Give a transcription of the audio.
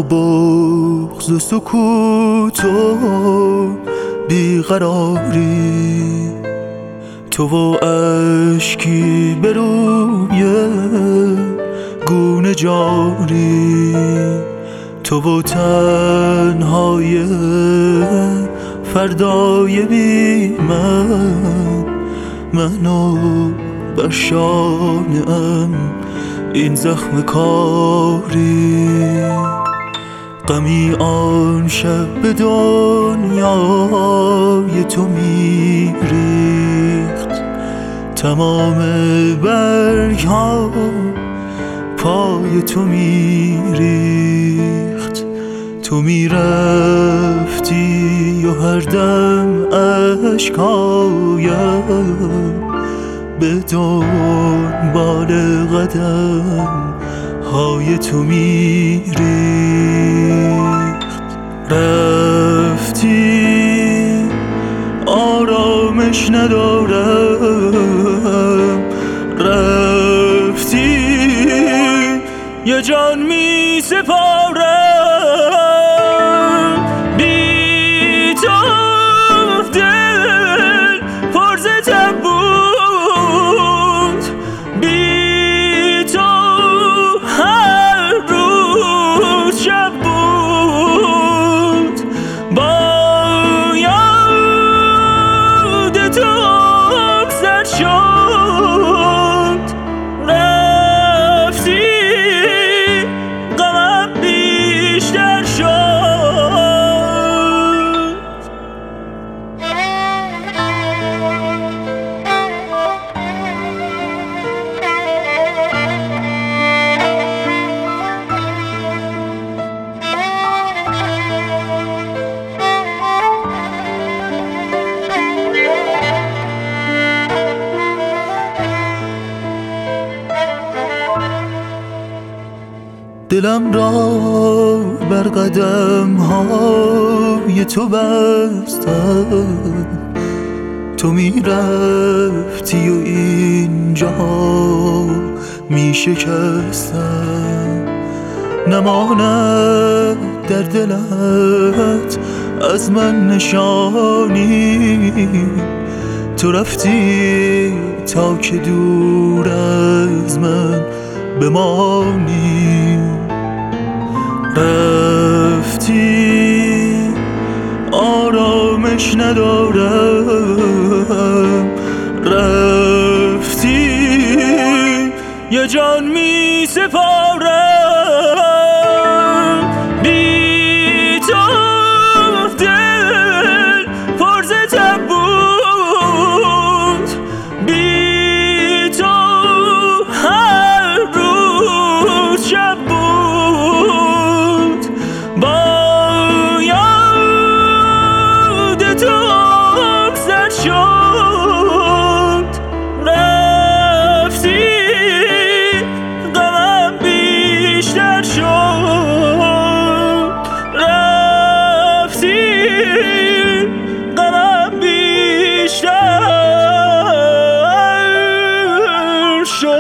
بغض و سکوت و بیقراری، تو و اشکی به روی گونه جاری، تو و تنهای فردای بی منو بر شانه‌ام این زخم کاری. غمی آن شب به دنیای تو میریخت، تمام برگ‌ها پای تو میریخت. تو میرفتی و هر دم اشکایم به دنبال قدم های تو میریخت. رفتی آرامش ندارم، رفتی یه جان می سپارم. بی تو دل پر ز تب بود، بی تو هر روز شب بود. با یاد تو سر شد، رفتی غمم بیشتر شد. دلم را بر قدم های تو بستم، تو می رفتی و اینجا می شکستم. نماند در دلت از من نشانی، تو رفتی تا که دور از من بمانی. رفتی آرامش ندارم، رفتی یه جان می سپارم. بی تو دل پر ز تب بود، بی تو هر روز شب بود. با یاد تو سر شد، رفتی غمم بیشتر شد، رفتی غمم بیشتر شد.